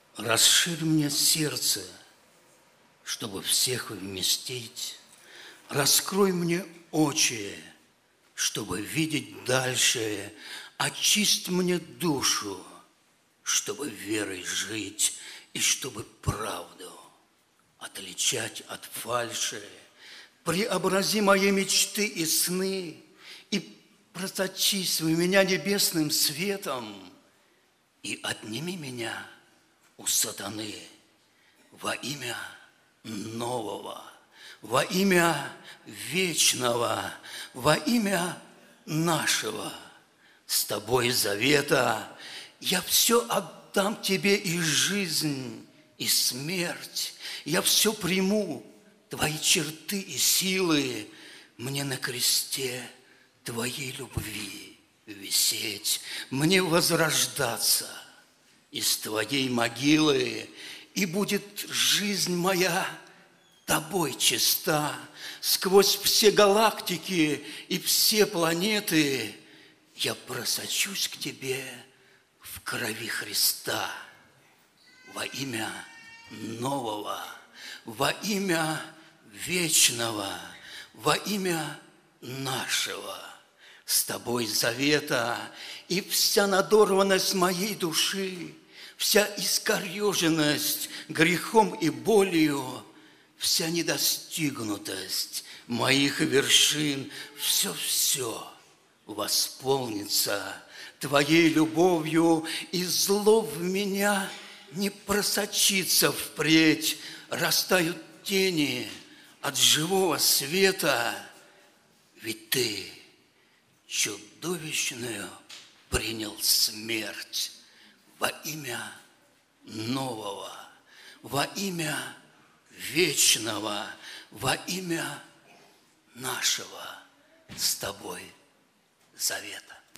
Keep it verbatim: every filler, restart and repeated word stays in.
Расширь мне сердце, чтобы всех вместить. Раскрой мне очи, чтобы видеть дальше. Очисть мне душу, чтобы верой жить и чтобы правду отличать от фальши. Преобрази мои мечты и сны и просочись в меня небесным светом и отними меня у сатаны во имя нового, во имя вечного, во имя нашего с тобой завета. Я все отдам тебе, и жизнь, и смерть. Я все приму, твои черты и силы. Мне на кресте твоей любви висеть, мне возрождаться из твоей могилы, и будет жизнь моя тобой чиста. Сквозь все галактики и все планеты я просочусь к тебе в крови Христа во имя нового, во имя вечного, во имя нашего с тобой завета. И вся надорванность моей души, вся искореженность грехом и болью, вся недостигнутость моих вершин, все-все восполнится твоей любовью, и зло в меня не просочится впредь. Растают тени от живого света, ведь ты чудовищную принял смерть во имя нового, во имя вечного, во имя нашего с тобой завета.